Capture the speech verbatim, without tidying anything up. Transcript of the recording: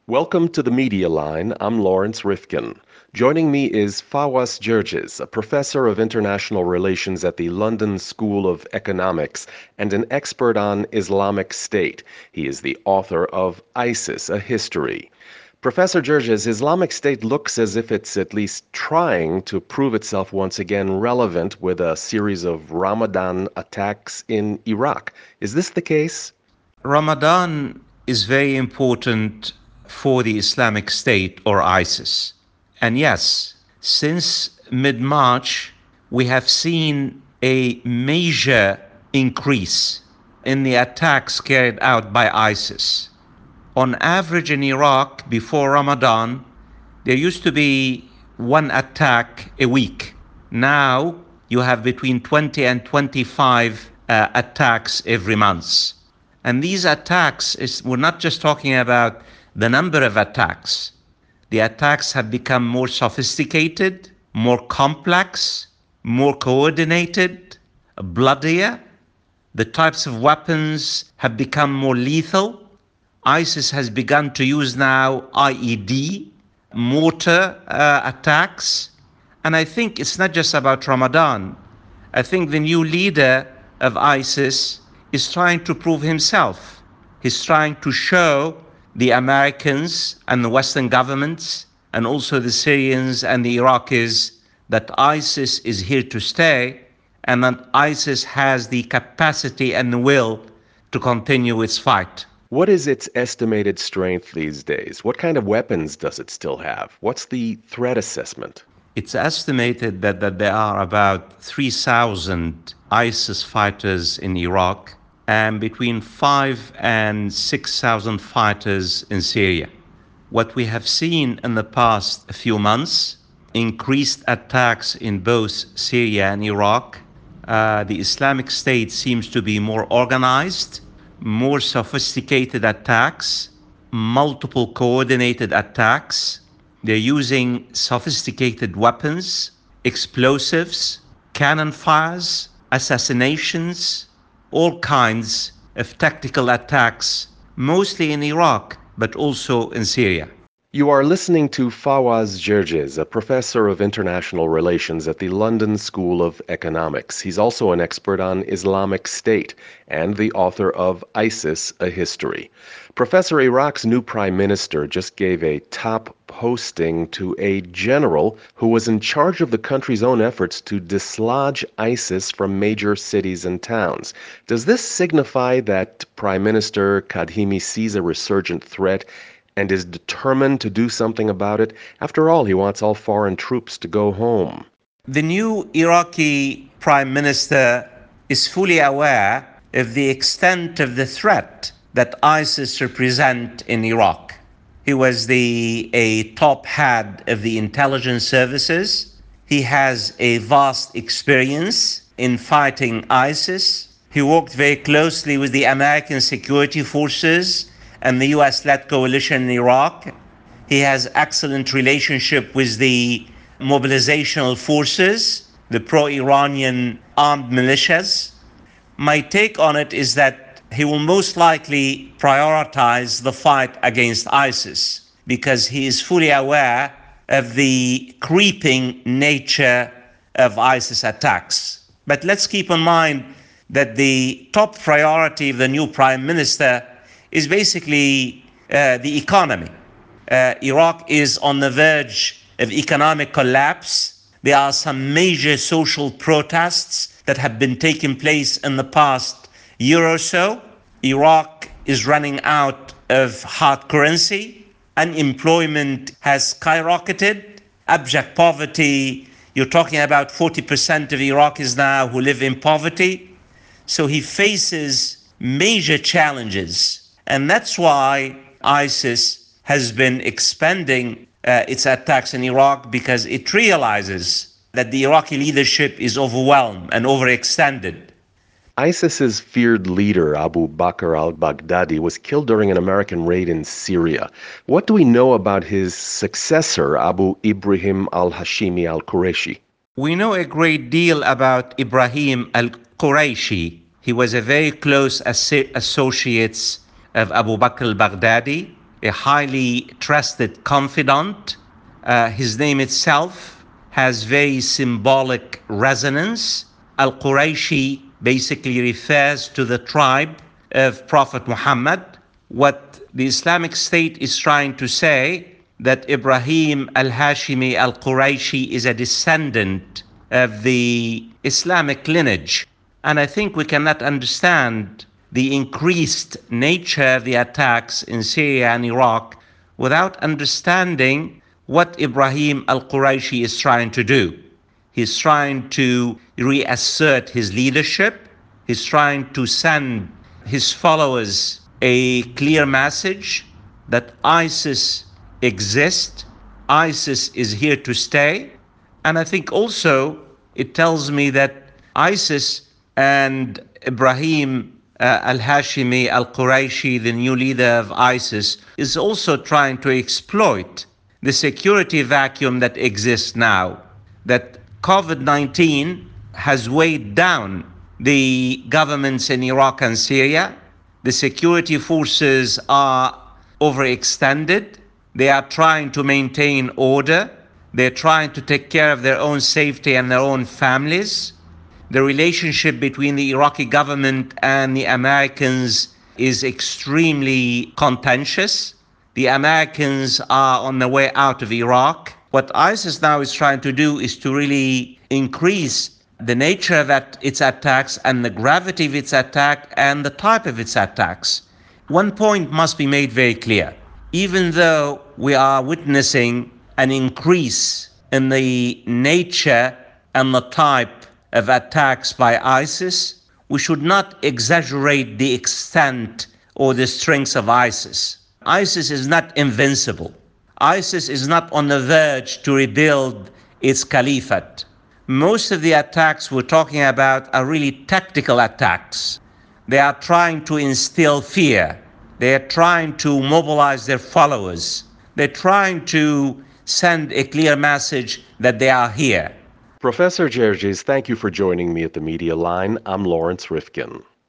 Welcome to the Media Line. I'm Lawrence Rifkin. Joining me is Fawaz Gerges, a professor of international relations at the London School of Economics and an expert on Islamic State. He is the author of ISIS, A History. Professor Gerges, Islamic State looks as if it's at least trying to prove itself once again relevant with a series of Ramadan attacks in Iraq. Is this the case? Ramadan is very important for the Islamic State or ISIS. And yes, since mid-March, we have seen a major increase in the attacks carried out by ISIS. On average in Iraq, before Ramadan, there used to be one attack a week. Now, you have between twenty and twenty-five uh, attacks every month. And these attacks, is, we're not just talking about the number of attacks. The attacks have become more sophisticated, more complex, more coordinated, bloodier. The types of weapons have become more lethal. ISIS has begun to use now I E D, mortar uh, attacks. And I think it's not just about Ramadan. I think the new leader of ISIS is trying to prove himself. He's trying to show the Americans and the Western governments and also the Syrians and the Iraqis that ISIS is here to stay and that ISIS has the capacity and the will to continue its fight. What is its estimated strength these days? What kind of weapons does it still have? What's the threat assessment? It's estimated that, that there are about three thousand ISIS fighters in Iraq and between five and six thousand fighters in Syria. What we have seen in the past few months, increased attacks in both Syria and Iraq. Uh, the Islamic State seems to be more organized, more sophisticated attacks, multiple coordinated attacks. They're using sophisticated weapons, explosives, cannon fires, assassinations, all kinds of tactical attacks, mostly in Iraq, but also in Syria. You are listening to Fawaz Gerges, a professor of international relations at the London School of Economics. He's also an expert on Islamic State and the author of ISIS, A History. Professor, Iraq's new prime minister just gave a top posting to a general who was in charge of the country's own efforts to dislodge ISIS from major cities and towns. Does this signify that Prime Minister Kadhimi sees a resurgent threat and is determined to do something about it? After all, he wants all foreign troops to go home. The new Iraqi prime minister is fully aware of the extent of the threat that ISIS represent in Iraq. He was the a top head of the intelligence services. He has a vast experience in fighting ISIS. He worked very closely with the American security forces and the U S-led coalition in Iraq. He has excellent relationship with the mobilizational forces, the pro-Iranian armed militias. My take on it is that he will most likely prioritize the fight against ISIS because he is fully aware of the creeping nature of ISIS attacks. But let's keep in mind that the top priority of the new prime minister is basically uh, the economy. Uh, Iraq is on the verge of economic collapse. There are some major social protests that have been taking place in the past year or so. Iraq is running out of hard currency. Unemployment has skyrocketed. Abject poverty, you're talking about forty percent of Iraqis now who live in poverty. So he faces major challenges. And that's why ISIS has been expanding uh, its attacks in Iraq, because it realizes that the Iraqi leadership is overwhelmed and overextended. ISIS's feared leader, Abu Bakr al-Baghdadi, was killed during an American raid in Syria. What do we know about his successor, Abu Ibrahim al-Hashimi al-Qurayshi? We know a great deal about Ibrahim al-Qurayshi. He was a very close associate of Abu Bakr al-Baghdadi. a highly trusted confidant. Uh, his name itself has very symbolic resonance. Al-Qurayshi basically refers to the tribe of Prophet Muhammad. What the Islamic State is trying to say that Ibrahim al-Hashimi al-Qurayshi is a descendant of the Islamic lineage. And I think we cannot understand the increased nature of the attacks in Syria and Iraq without understanding what Ibrahim al-Qurayshi is trying to do. He's trying to reassert his leadership. He's trying to send his followers a clear message that ISIS exists, ISIS is here to stay. And I think also it tells me that ISIS and Ibrahim uh, al-Hashimi al-Qurayshi, the new leader of ISIS, is also trying to exploit the security vacuum that exists now, that COVID nineteen has weighed down the governments in Iraq and Syria. The security forces are overextended. They are trying to maintain order. They're trying to take care of their own safety and their own families. The relationship between the Iraqi government and the Americans is extremely contentious. The Americans are on the way out of Iraq. What ISIS now is trying to do is to really increase the nature of that, its attacks and the gravity of its attack and the type of its attacks. One point must be made very clear. Even though we are witnessing an increase in the nature and the type of attacks by ISIS, we should not exaggerate the extent or the strength of ISIS. ISIS is not invincible. ISIS is not on the verge to rebuild its caliphate. Most of the attacks we're talking about are really tactical attacks. They are trying to instill fear. They are trying to mobilize their followers. They're trying to send a clear message that they are here. Professor Gerges, thank you for joining me at the Media Line. I'm Lawrence Rifkin.